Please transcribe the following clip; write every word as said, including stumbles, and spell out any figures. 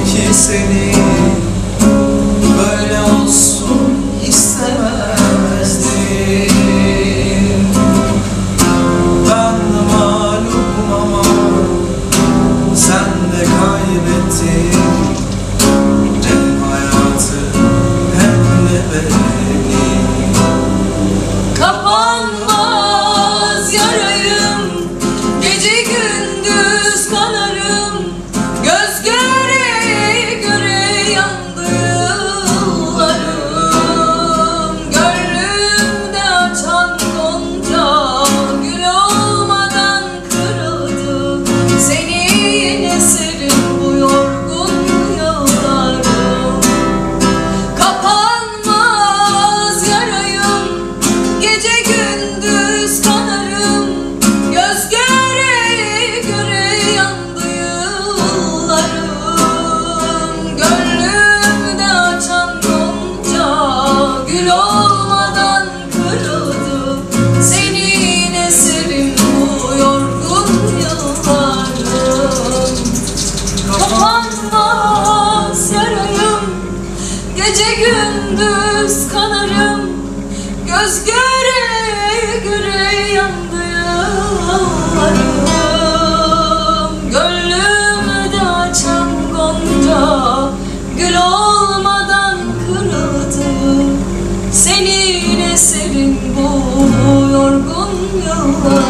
ki seni böyle olsun istemezdim. Ben mağlubum ama sen de kaybettin. Hem hayatı hem de beni. Kapanmaz yarayım, gece gündüz kanarım. Göz göre göre yandı yıllarım. Gönlümde açan gonca gül olmadan kırıldı. Seni yine serin bu yorgun yıllarım. Kapanmaz yarayım, gece gündüz kanarım. Göz göre göre yandı yıllarım. Gönlümde açan gonca gül olmadan kırıldı. Seni yine serin bu yorgun yıllarım. Kapanmaz yarayım, gece gündüz kanarım. Göz göre göre yandı yıllarım. Gönlümde açan gonca gül olmadan kırıldı. Seni yine serin bu yorgun yıllarım.